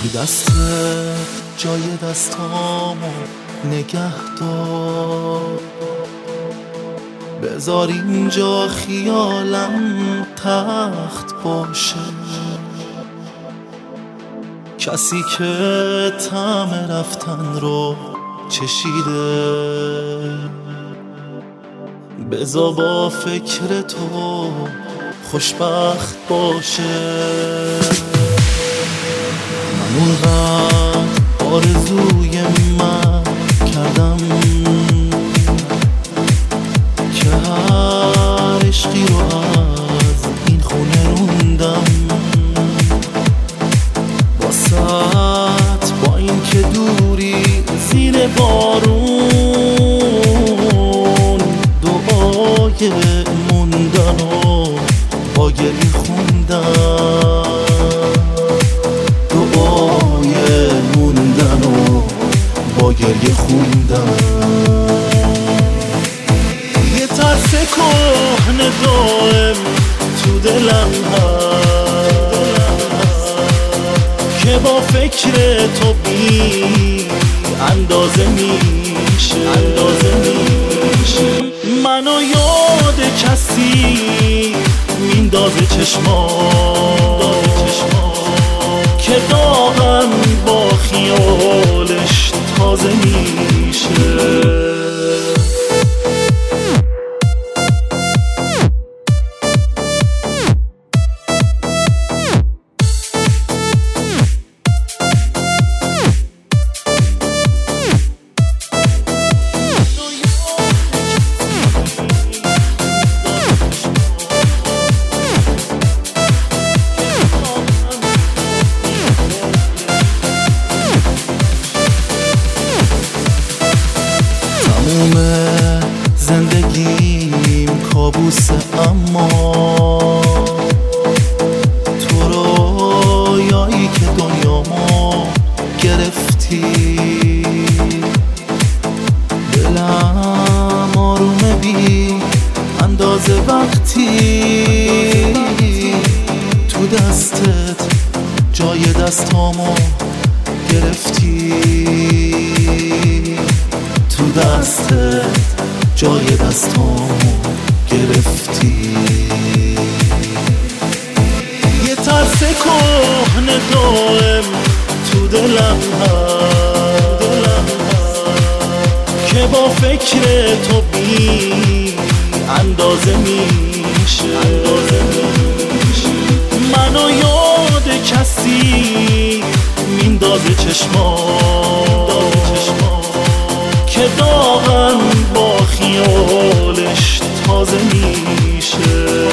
تو دست جای دستامو نگه دار، بذار اینجا خیالم تخت باشه. کسی که طعم رفتن رو چشیده، بذار با فکر تو خوشبخت باشه. من اونقدر آرزوی من کردم که هر عشقی رو از این خونه روندم واسط، با این که دوری زیر بارون دعای موندن و با گریه خوندم، دعای موندن و با گریه خوندم. یه ترس کهنه دائم تو دلم هست که با فکر تو بی اندازه میشه. منو یاد کسی میندازه چشمان که داغم با خیالش تازه میشه. زندگیم کابوسه، اما تو رویایی که دنیامو گرفتی، دلم آرومه بی اندازه وقتی تو دستت جای دستامو گرفتی، تو دستت جای دستامو گرفتی. یه ترس کهنه دائم تو دلم هست که با فکر تو بی اندازه میشه. منو یاد کسی میندازه چشمان که داغم با خیالش تازه میشه.